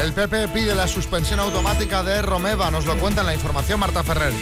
El PP pide la suspensión automática de Romeva. Nos lo cuenta en la información Marta Ferrer.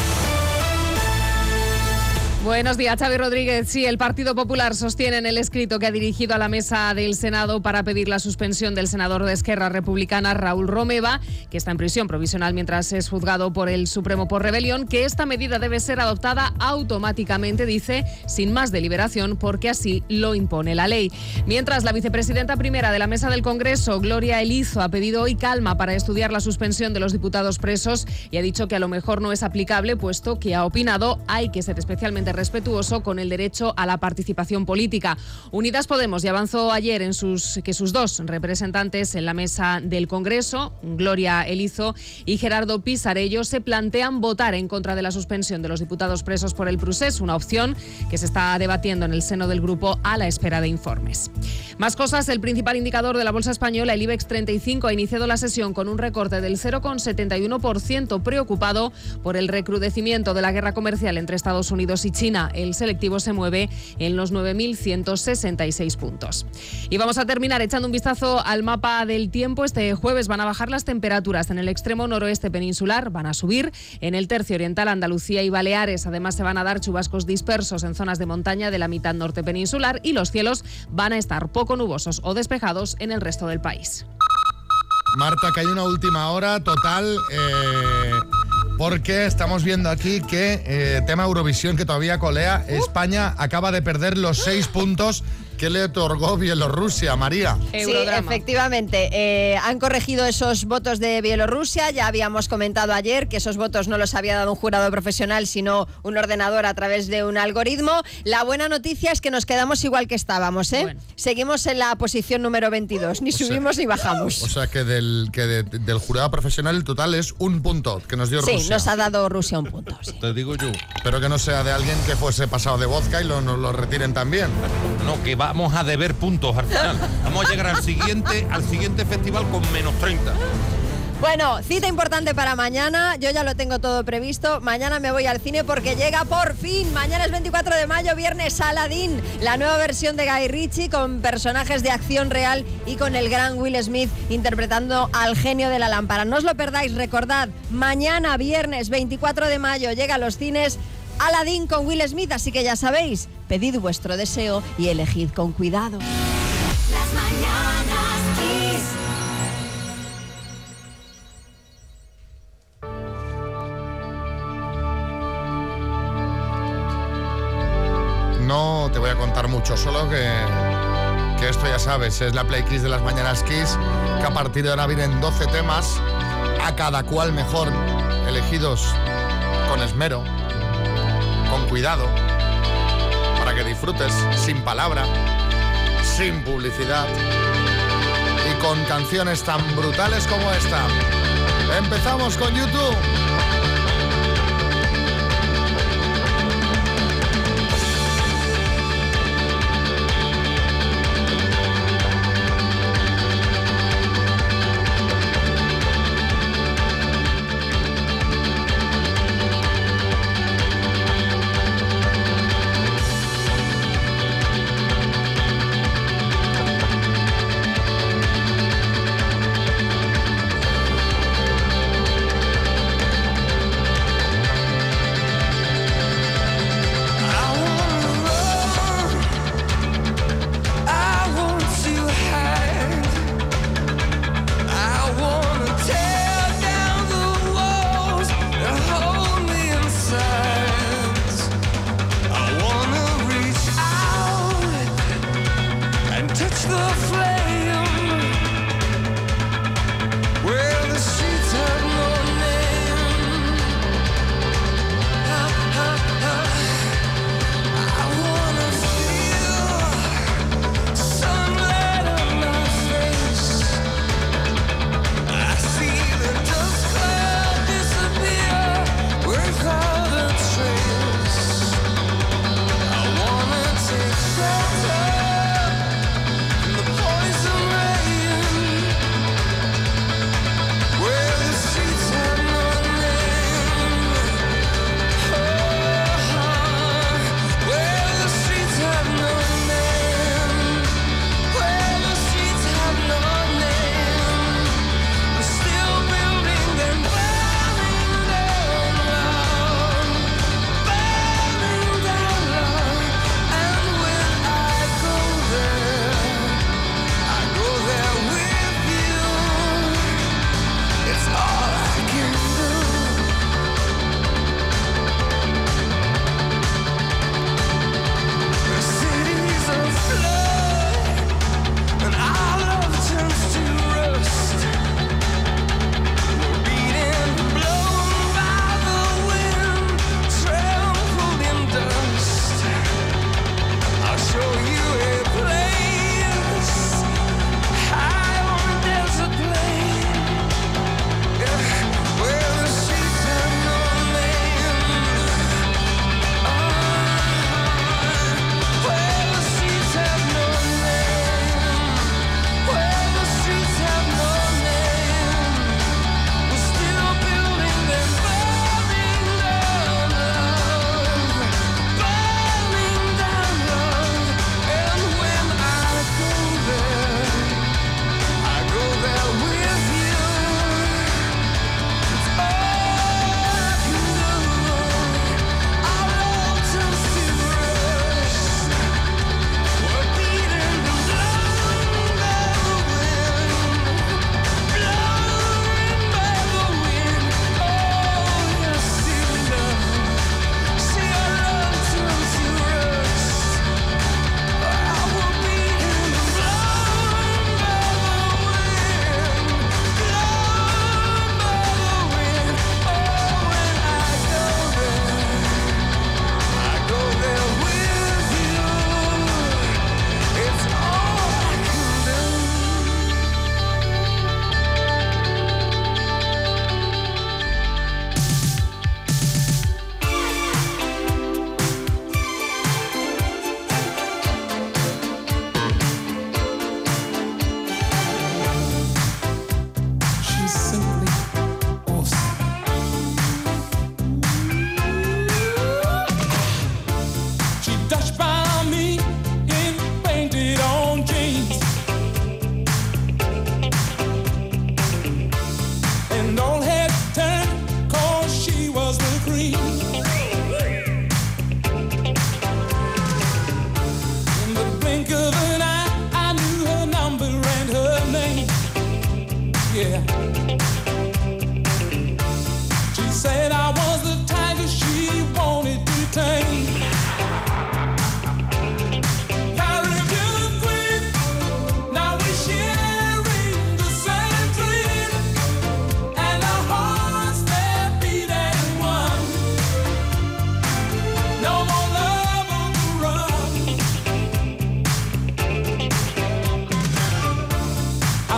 Buenos días, Xavi Rodríguez. Sí, el Partido Popular sostiene en el escrito que ha dirigido a la mesa del Senado para pedir la suspensión del senador de Esquerra Republicana, Raúl Romeva, que está en prisión provisional mientras es juzgado por el Supremo por rebelión, que esta medida debe ser adoptada automáticamente, dice, sin más deliberación, porque así lo impone la ley. Mientras, la vicepresidenta primera de la Mesa del Congreso, Gloria Elizo, ha pedido hoy calma para estudiar la suspensión de los diputados presos y ha dicho que a lo mejor no es aplicable, puesto que ha opinado hay que ser especialmente respetuoso con el derecho a la participación política. Unidas Podemos ya avanzó ayer que sus dos representantes en la mesa del Congreso, Gloria Elizo y Gerardo Pisarello, se plantean votar en contra de la suspensión de los diputados presos por el procés, una opción que se está debatiendo en el seno del grupo a la espera de informes. Más cosas, el principal indicador de la bolsa española, el IBEX 35, ha iniciado la sesión con un recorte del 0,71%, preocupado por el recrudecimiento de la guerra comercial entre Estados Unidos y China. El selectivo se mueve en los 9.166 puntos. Y vamos a terminar echando un vistazo al mapa del tiempo. Este jueves van a bajar las temperaturas en el extremo noroeste peninsular, van a subir en el tercio oriental, Andalucía y Baleares. Además, se van a dar chubascos dispersos en zonas de montaña de la mitad norte peninsular y los cielos van a estar poco nubosos o despejados en el resto del país. Marta, que hay una última hora total, porque estamos viendo aquí que tema Eurovisión que todavía colea. España acaba de perder los 6 puntos que le otorgó Bielorrusia, María. Sí, efectivamente. Han corregido esos votos de Bielorrusia. Ya habíamos comentado ayer que esos votos no los había dado un jurado profesional, sino un ordenador a través de un algoritmo. La buena noticia es que nos quedamos igual que estábamos, ¿eh? Bueno. Seguimos en la posición número 22. Ni subimos ni bajamos. O sea que del jurado profesional el total es 1 punto que nos dio Rusia. Sí, nos ha dado Rusia 1 punto. Sí. Te digo yo. Pero que no sea de alguien que fuese pasado de vodka y nos lo retiren también. No, que vamos a deber puntos al final. Vamos a llegar al siguiente festival con menos 30. Bueno, cita importante para mañana. Yo ya lo tengo todo previsto. Mañana me voy al cine porque llega por fin. Mañana es 24 de mayo, viernes, Aladdin. La nueva versión de Guy Ritchie con personajes de acción real y con el gran Will Smith interpretando al genio de la lámpara. No os lo perdáis, recordad, mañana, viernes, 24 de mayo, llega a los cines Aladdin con Will Smith. Así que ya sabéis, pedid vuestro deseo y elegid con cuidado. Las mañanas Kiss. No te voy a contar mucho, solo que esto ya sabes, es la Play Kiss de las mañanas Kiss, que a partir de ahora vienen 12 temas, a cada cual mejor, elegidos con esmero, con cuidado, para que disfrutes sin palabra, sin publicidad y con canciones tan brutales como esta. Empezamos con YouTube.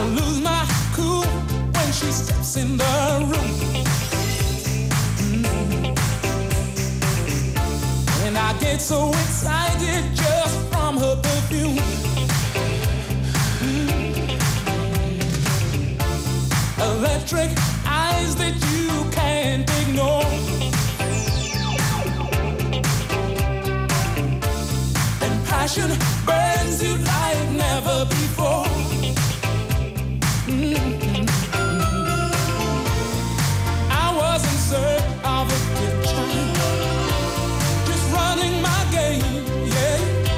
lose my cool when she steps in the room. And I get so excited just from her perfume. Electric eyes that you can't ignore. And passion burns you like never before. I was in search of a picture, just running my game, yeah.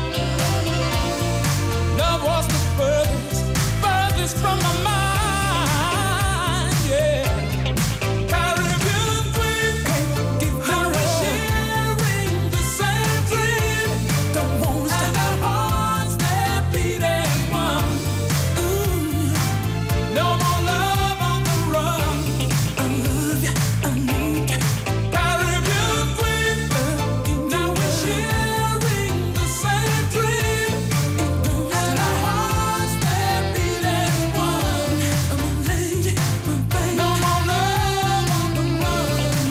Love was the furthest from my mind, yeah. Caribbean queen, give her a sharing the same dream. Don't want to and our hearts that beat as one. No more love on the run. I love you, I need you. Caribbean queen, now we're sharing the same dream. And our hearts that beat as one. I'm a lady, my baby. No more love on the run.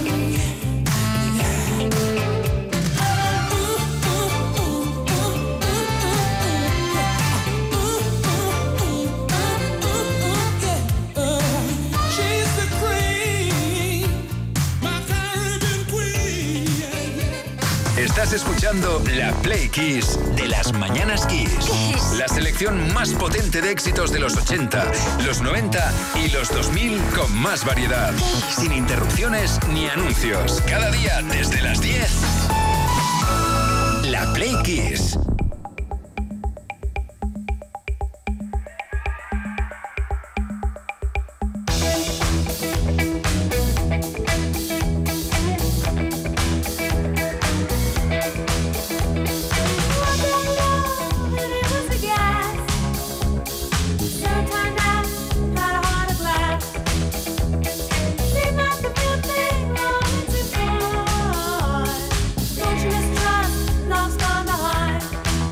She's the queen, my Caribbean queen. Estás escuchando la Play Kiss de las Mañanas Kiss. La selección más potente de éxitos de los 80, los 90 y los 2000 con más variedad. Sin interrupciones ni anuncios. Cada día desde las 10. La Play Kiss. Don't you mistrust, love's gone to hide.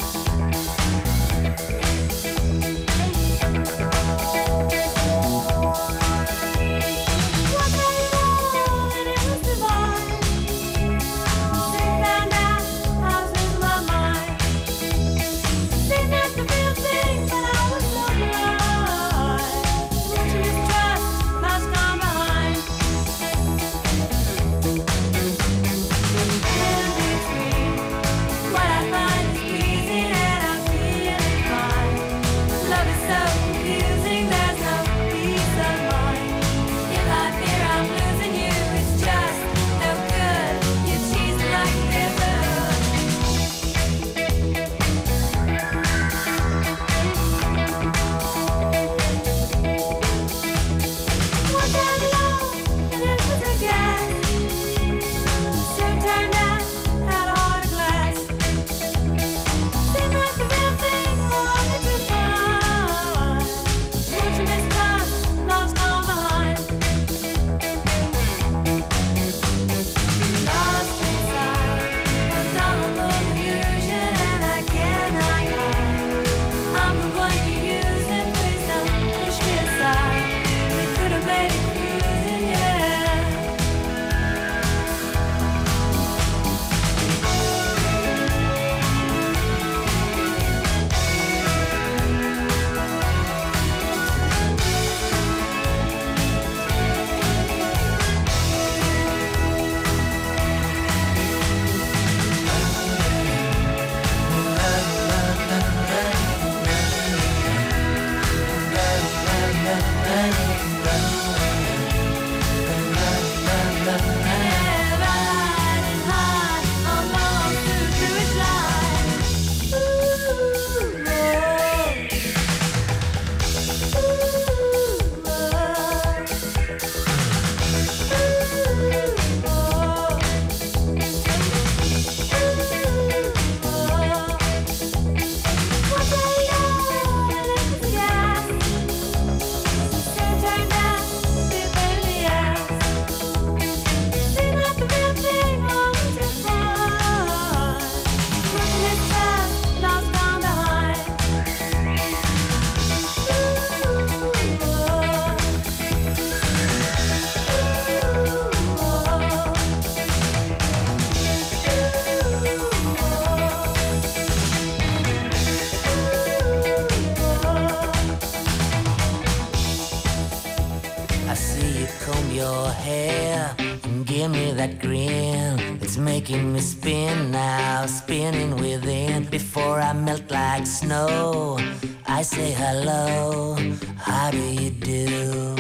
I see you comb your hair and give me that grin. It's making me spin now, spinning within. Before I melt like snow, I say hello, how do you do?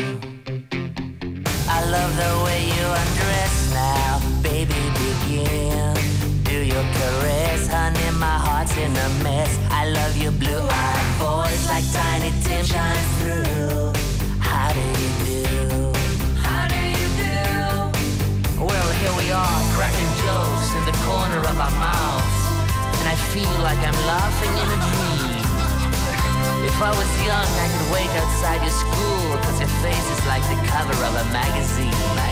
I love the way you undress now, baby, begin. Do your caress, honey, my heart's in a mess. I love your blue-eyed voice like Tiny Tim shines through. How do you do? How do you do? Well, here we are, cracking jokes in the corner of our mouths, and I feel like I'm laughing in a dream. If I was young, I could wait outside your school, 'cause your face is like the cover of a magazine.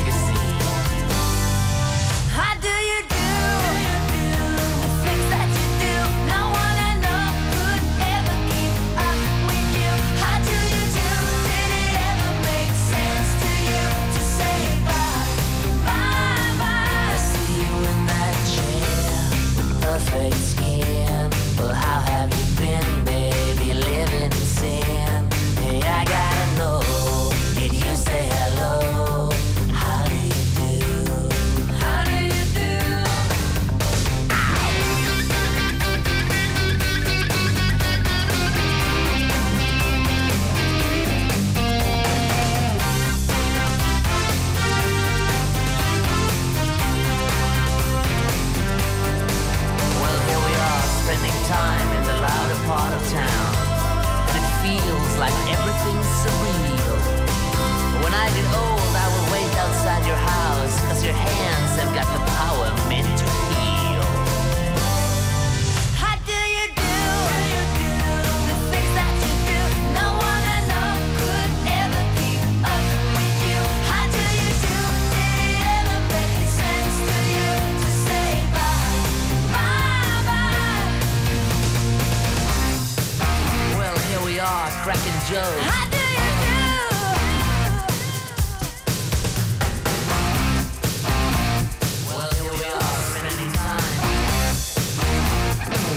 How do you do? The things that you do, no one I know could ever keep up with you. How do you do? Did it ever make sense to you to say bye, bye, bye? I see you in that chair, perfect skin. Well, how have you been, baby? Living in sin. Hey, I gotta know, did you say hello? How do you do? How do you do? Well, here we are, spending time in the louder part of town, and it feels like everything's surreal. When I get old, I will wait outside your house, 'cause your hands have got the power meant to heal. How do you do? The things that you do, no one I know could ever keep up with you. How do you do? Did it ever make sense to you to say bye, bye, bye? Well, here we are, cracking jokes. How do you do? Well, here we are, spending time. How do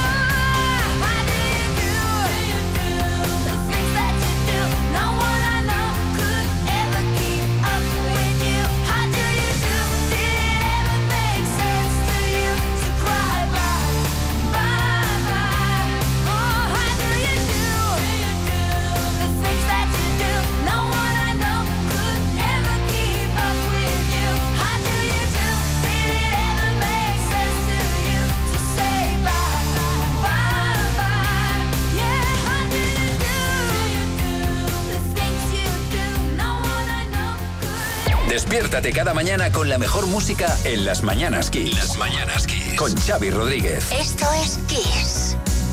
you do? The things that you do, no one I know could ever keep up with you. How do you do? Did it ever make sense to you to cry bye, bye, bye? Oh, how do you do? The things that you do, no one I know could ever keep up with you. How do you do? Did it ever make sense to you to say bye, bye, bye? Yeah, how do you do? The things you do, no one I know could. Despiértate cada mañana con la mejor música en Las Mañanas Kiss. Las Mañanas Kiss. Con Xavi Rodríguez. Esto es Kiss.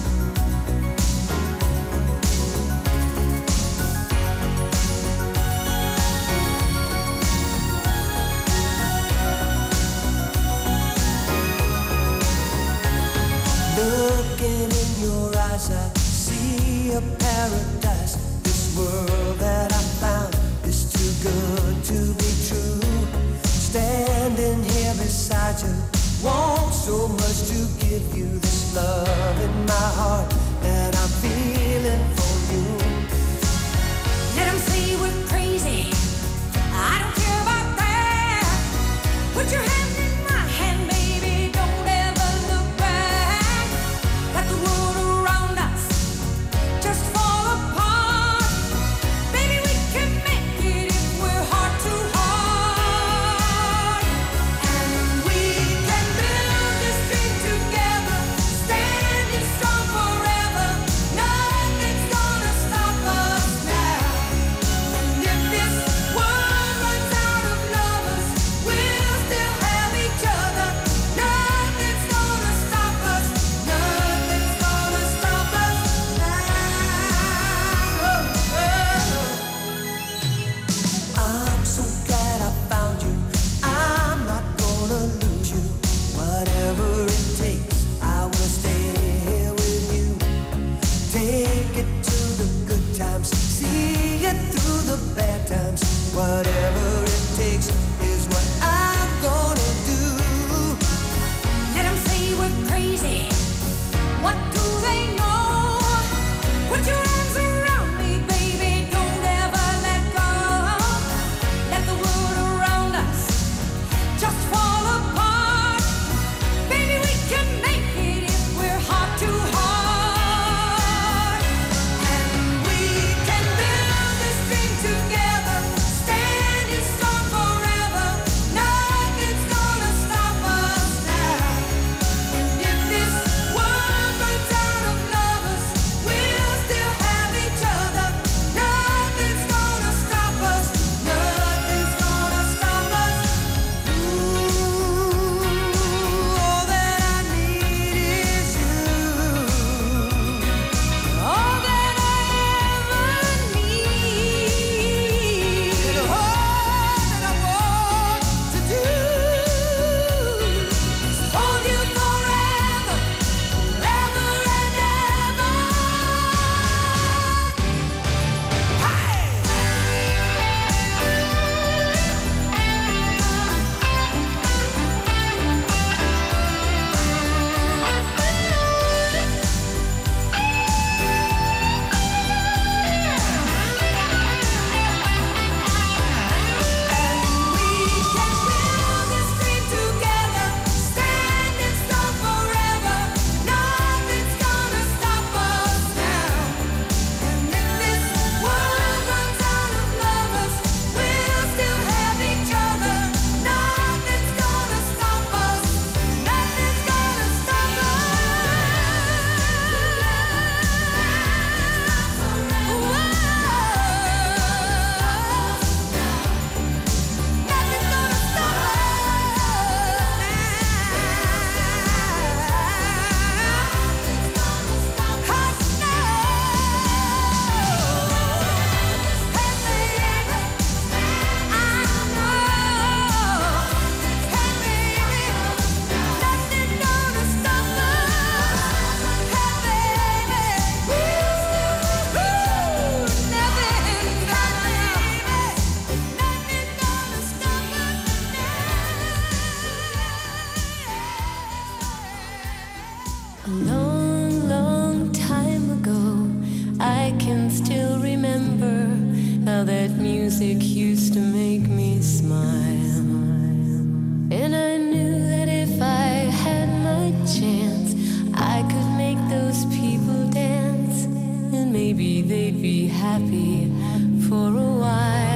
Looking in your eyes, I see a paradise. This world that I found is too good to be true. Standing here beside you, want so much to give you this love in my heart that I'm feeling for you. Let 'em say we're crazy. I don't care about that. Put your hand in my hand, baby. Don't ever look back. Let the world around us just fall apart. Baby, we can make it if we're heart to heart. And we can build this dream together, standing strong forever. Nothing's gonna stop us now. And if this world runs out of lovers, we'll still have each other. Nothing's gonna stop us. Nothing's gonna stop us now. I'm so glad I found you. I'm not gonna lose you. Whatever it takes, I will stay here with you. Take it to the good times, see it through the bad times. Whatever it takes is what I'm gonna do. Let 'em say we're crazy. What do they know? Put your arms around me, baby. Don't ever let go. that music used to make me smile. And I knew that if I had my chance, I could make those people dance. And maybe they'd be happy for a while.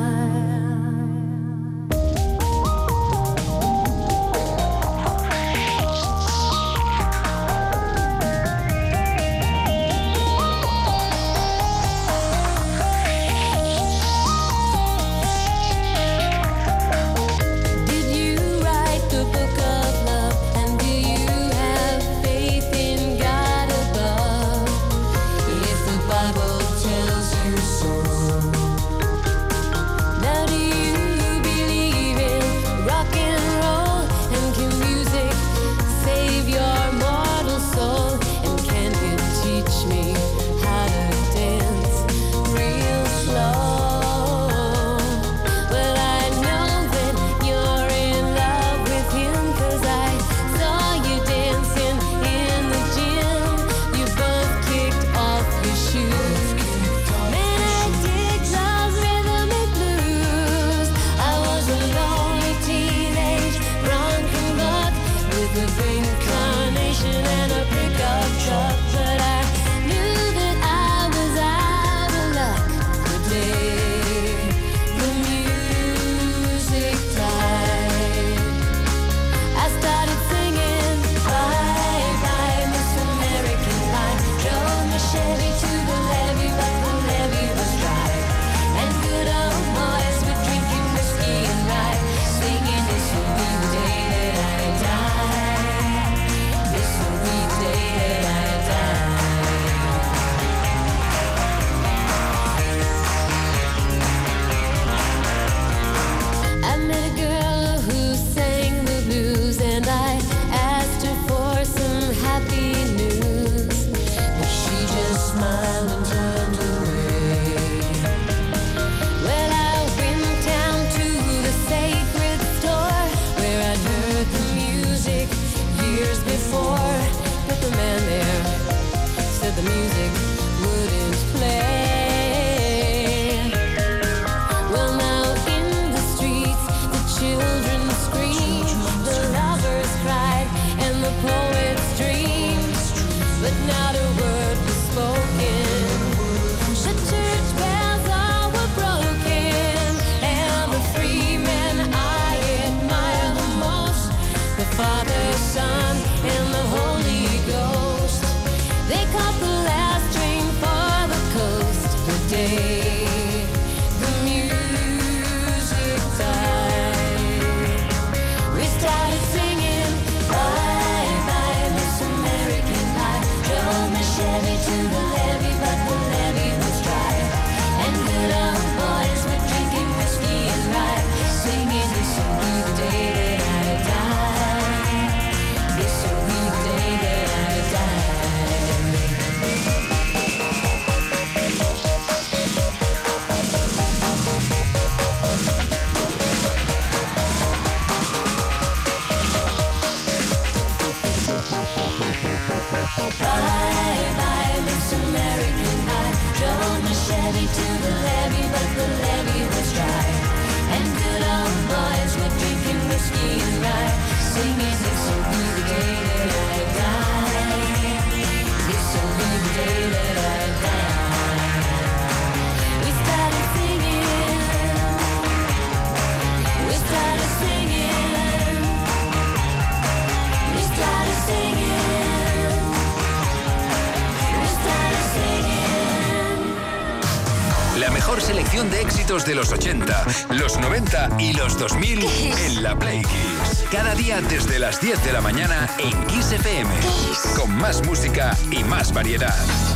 La mejor selección de éxitos de los 80, los 90 y los 2000 en la Play Kiss. Cada día desde las 10 de la mañana en Kiss FM. Con más música y más variedad.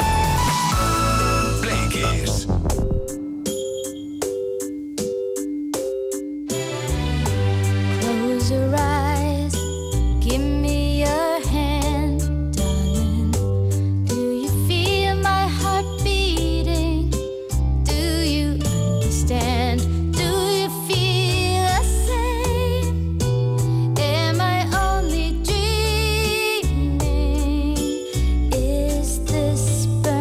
Play Kiss. Close your eyes, give me your hand, darling. Do you feel my heart beating? Do you understand? Do you feel the same? Am I only dreaming? Is this burning?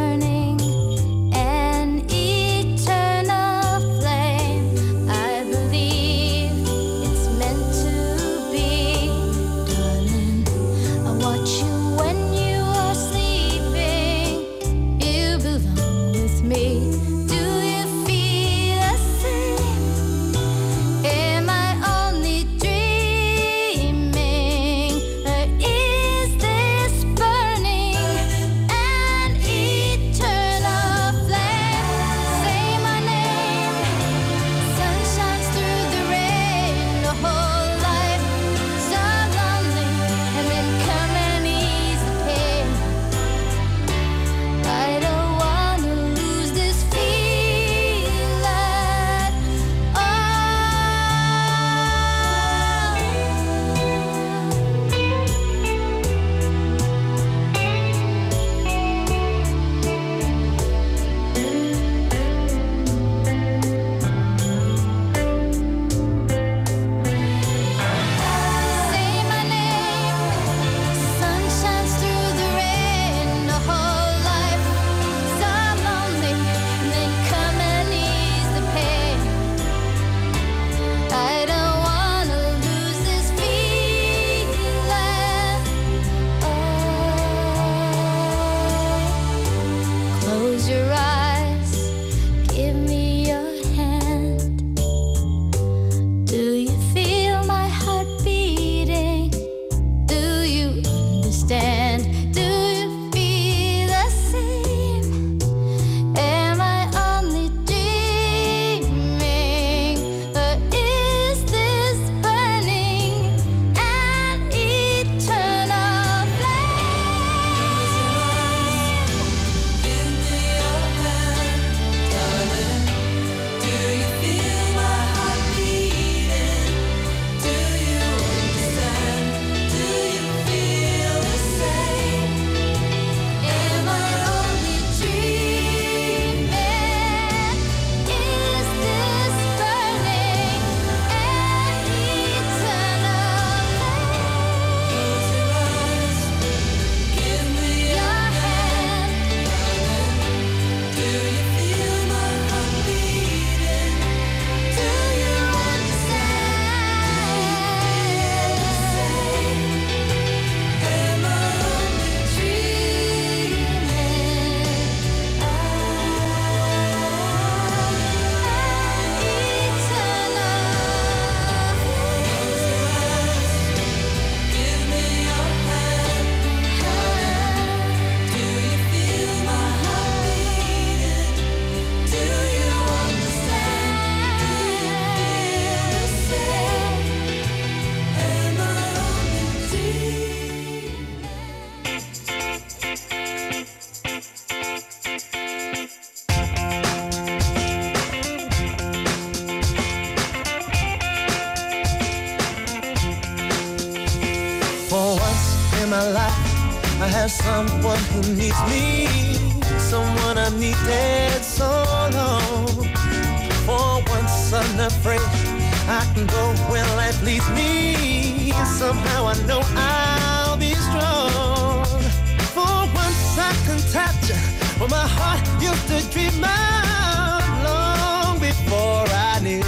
my life, I have someone who needs me, someone I needed so long. For once unafraid, I can go where life leads me. Somehow I know I'll be strong. For once I can touch what my heart used to dream of long before I knew.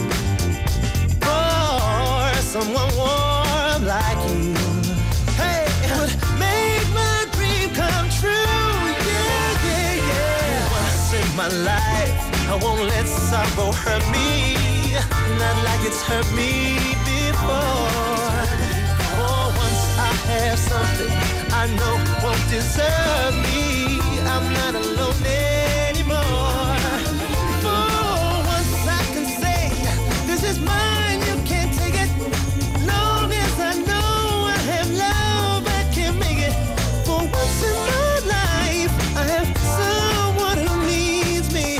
For someone warm like you, hey, would make my dream come true. Yeah, yeah, yeah. Once in my life, I won't let sorrow hurt me, not like it's hurt me before. For once I have something I know won't deserve me, I'm not alone anymore. For once I can say, this is mine, you can't take it. Long as I know I have love, I can make it. For once in my life, I have someone who needs me.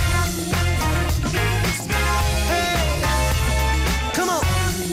Hey, come on.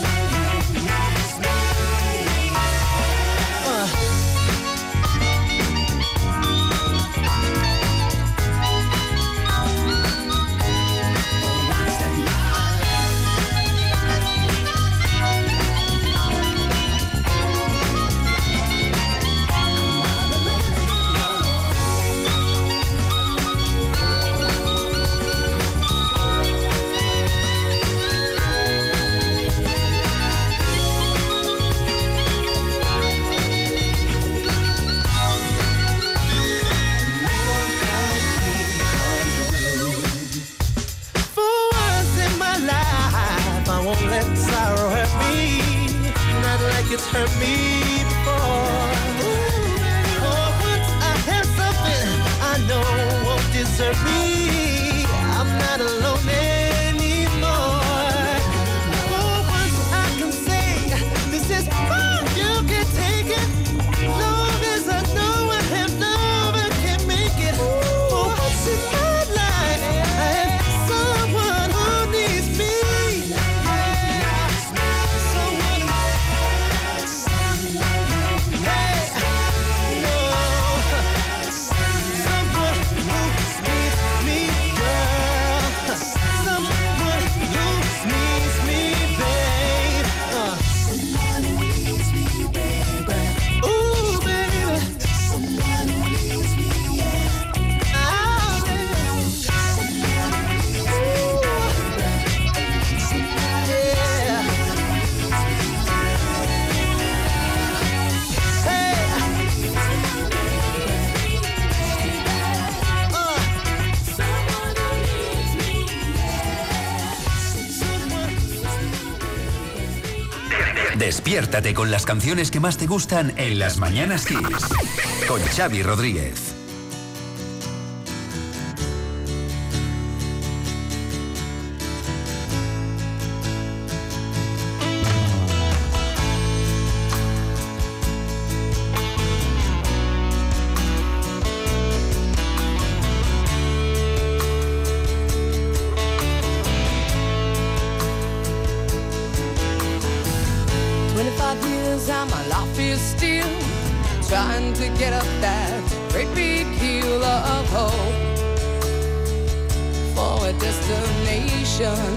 It's hurt me before. Oh, once I have something I know won't desert me, I'm not alone anymore. Oh, once I can say, this is mine, you can take it. Long as I know I have love, I can make it. For once in my life, I have someone who needs me. Despiértate con las canciones que más te gustan en Las Mañanas Kiss. Con Xavi Rodríguez. Trying to get up that great big hill of hope for a destination.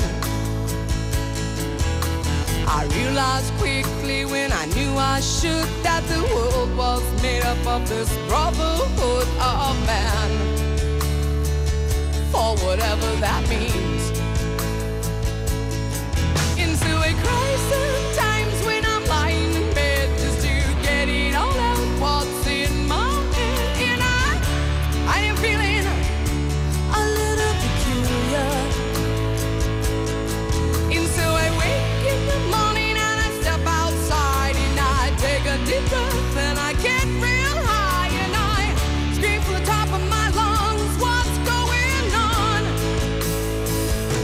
I realized quickly when I knew I should that the world was made up of this brotherhood of man, for whatever that means. Into a crisis times when I'm lying in bed just to get it all out. What's in my head, and I am feeling a little peculiar. And so I wake in the morning and I step outside and I take a deep breath and I get real high and I scream from the top of my lungs, what's going on?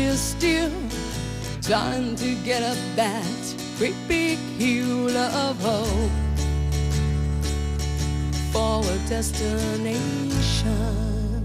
we're still trying to get up that great big hill of hope for a destination.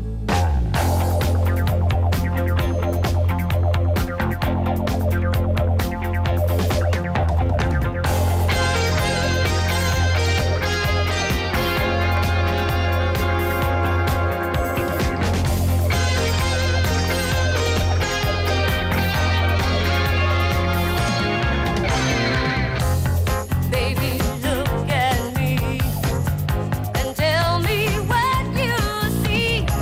Baby, look at me and tell me what you see.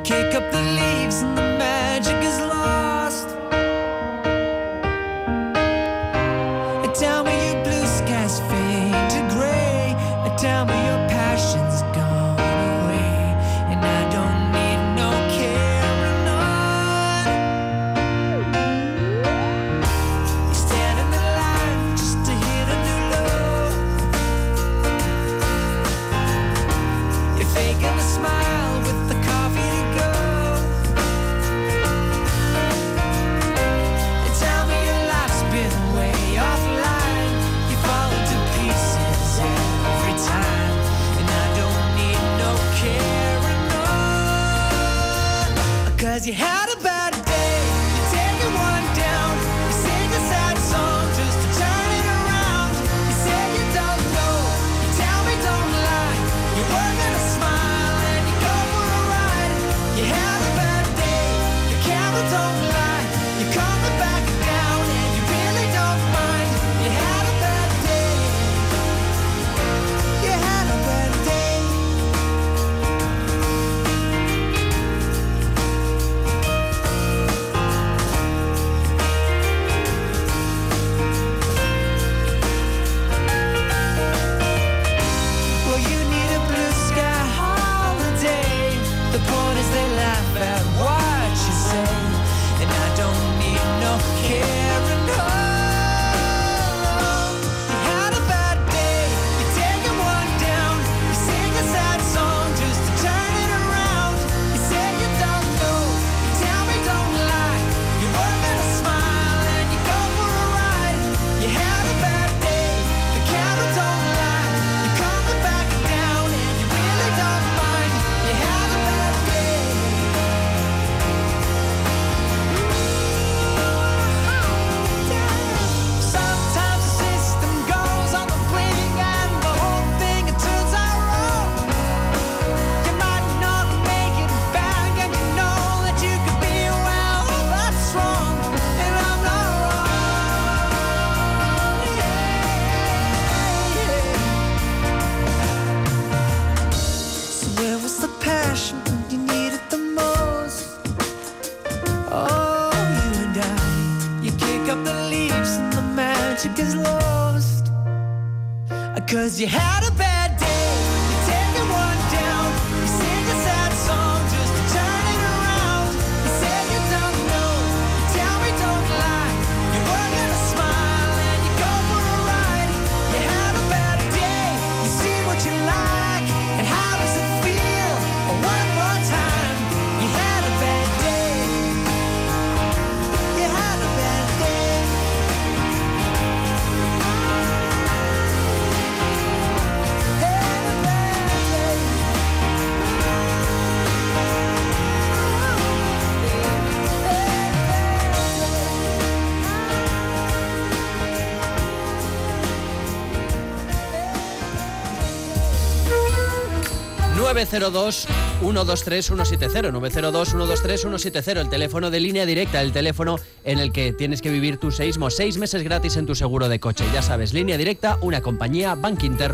kick up the leaves and the magic is lost. Tell me your blue skies fade to gray. Tell me your passion's gone away, and I don't need no carrying on. You stand in the line just to hit a new low. You're faking a smile with the coffee to go. And tell me your life's been way offline. You fall to pieces every time, and I don't need no carrying on. 'Cause you had a bad day, you take it one down, you sing a sad song just to turn it around. You say you don't know, you tell me don't lie, you work on a smile and you go for a ride. You had a bad day, the camera don't lie, you're coming back down and you really don't mind. You had a bad day, you had a bad day. Well, you need a blue sky holiday. The point is they laugh at what you say, and I don't need no carrying on. You had a bad day, you take it one down, you sing a sad song just to turn it around. You say you don't know, you tell me don't lie, you work on a smile and you go for a ride. You had a bad day, the camera don't lie, you're coming back down and you really don't mind. You had a bad day. Sometimes the system goes on the blink and the whole thing it turns out wrong. You might not make it back and you know that you could be well, that's wrong, and I'm not wrong. So where was the passion when you needed the most? Oh, you and I, you kick up the leaves and the magic is lost. 'Cause you had a bad day, you take it one down, you sing a sad song just to turn it around. You say you don't know, you tell me don't lie, you work on a smile and you go for a ride. You had a bad day, you see what you like, and how does it feel? One more time, you had a bad day, you had a bad day. Had a bad day. 902-123-170, 902-123-170, el teléfono de Línea Directa, el teléfono en el que tienes que vivir tu seísmo, 6 meses gratis en tu seguro de coche. Ya sabes, Línea Directa, una compañía Bank Inter.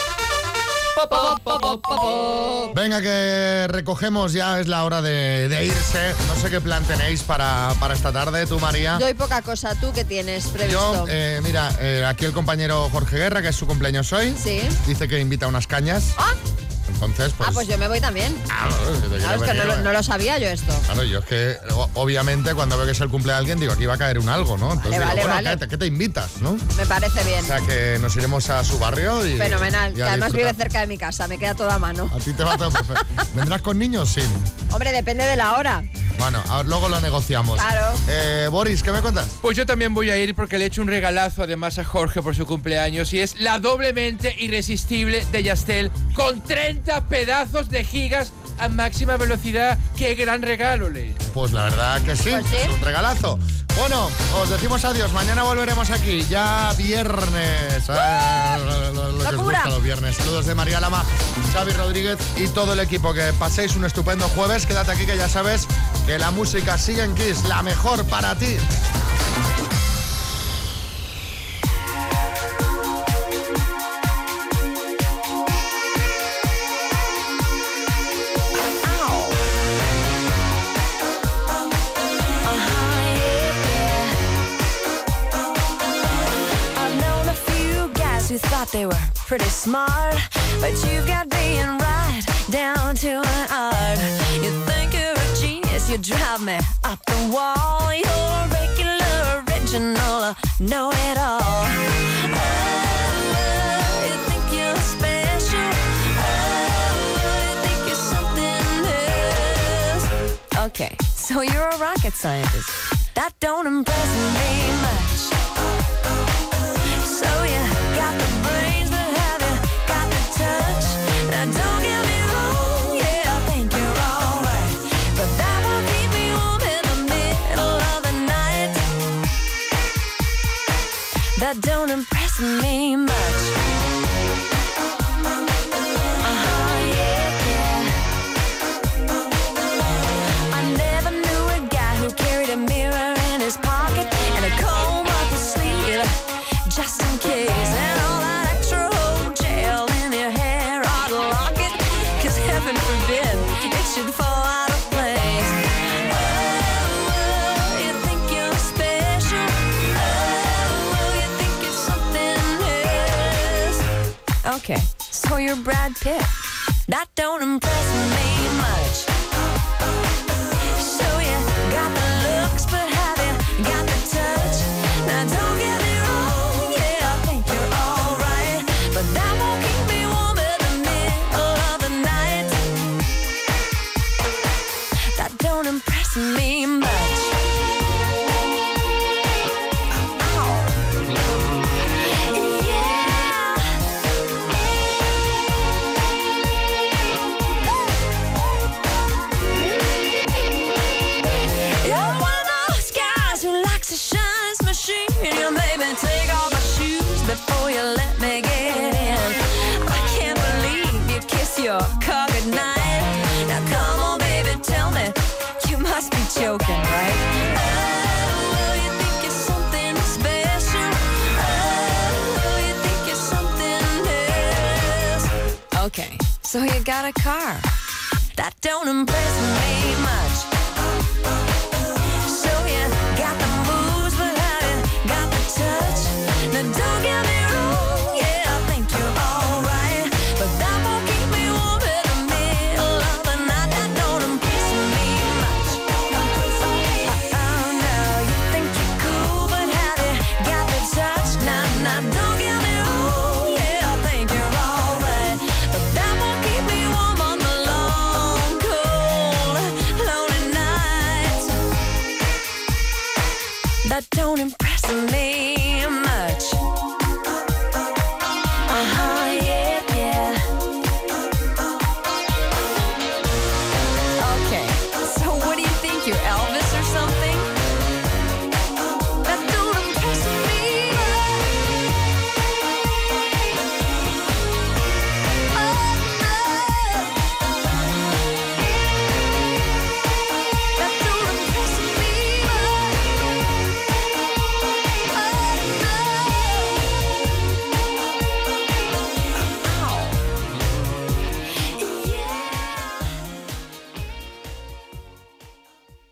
Venga, que recogemos, ya es la hora de irse. No sé qué plan tenéis para esta tarde, tú, María. Yo hay poca cosa. ¿Tú qué tienes previsto? Yo, mira, aquí el compañero Jorge Guerra, que es su cumpleaños hoy, Sí. dice que invita a unas cañas. Ah, Entonces, pues... pues yo me voy también. Claro, Claro, es que no lo sabía yo esto. Claro, yo es que obviamente cuando veo que es el cumple de alguien digo, aquí va a caer un algo, ¿no? Entonces Vale, digo, vale. ¿qué te invitas, no? Me parece bien. O sea que nos iremos a su barrio y... Fenomenal. y Que a además vive disfrutar. cerca de mi casa. Me queda todo a mano. A ti te va todo perfecto. ¿Vendrás con niños? Sí. Hombre, depende de la hora. Bueno, luego lo negociamos. Claro. Boris, ¿qué me cuentas? Pues yo también voy a ir porque le he hecho un regalazo además a Jorge por su cumpleaños y es la doblemente irresistible de Yastel con 30 pedazos de gigas a máxima velocidad. ¡Qué gran regalo, Ley! Pues la verdad que sí, Pues sí. es un regalazo. Bueno, os decimos adiós. Mañana volveremos aquí, ya viernes. Lo que os ¡Locura! gusta los viernes. Saludos de María Lama, Xavi Rodríguez y todo el equipo. Que paséis un estupendo jueves. Quédate aquí, que ya sabes que la música sigue en Kiss, la mejor para ti. guys who thought they were pretty smart, but you've got being right down to an art. You think you're a genius, you drive me up the wall. You're a regular, original, know-it-all. You think you're special. You think you're something else. Okay, so you're a rocket scientist. That don't impress me much. So you got the brains, but have you got the touch? Now don't get me wrong, yeah, I think you're alright, but that won't keep me warm in the middle of the night. That don't impress me much. I never knew a guy who carried a mirror in his pocket and a comb up his sleeve, just in case. And all that extra old gel in your hair ought to lock it, 'cause heaven forbid it should fall out of place. Oh, you think you're special. Oh, you think you're something else. Okay, so you're Brad Pitt. That don't impress me much. So you got the looks, but have you got the touch? Now don't get me wrong, yeah, I think you're alright, but that won't keep me warm in the middle of the night. That don't impress me much. You're one of those guys who likes to shine his machine. You made me take off my shoes before you let me get in. I can't believe you kiss your car goodnight. Now come on, baby, tell me, you must be joking, right? Oh, you think you're something special. Oh, you think you're something else. Okay, so you got a car. That don't impress me much. So you got the moves, but have you got the touch? Now don't